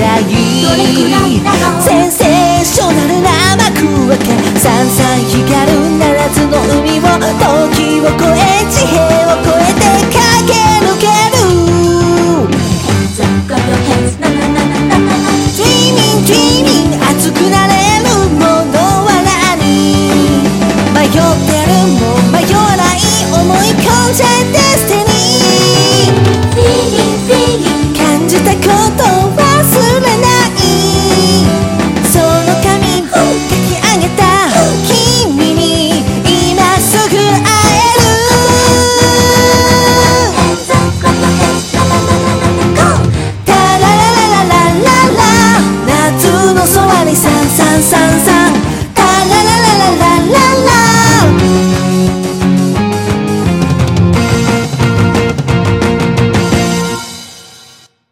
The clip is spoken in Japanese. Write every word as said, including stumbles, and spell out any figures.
らいセンセーショナルな幕開けさんさん光るならずの海を時を超え地平を超えて駆け抜ける Dreaming Dreaming 熱くなれるものは何迷ってるも迷わない思い込んじゃデスティニー感じたことは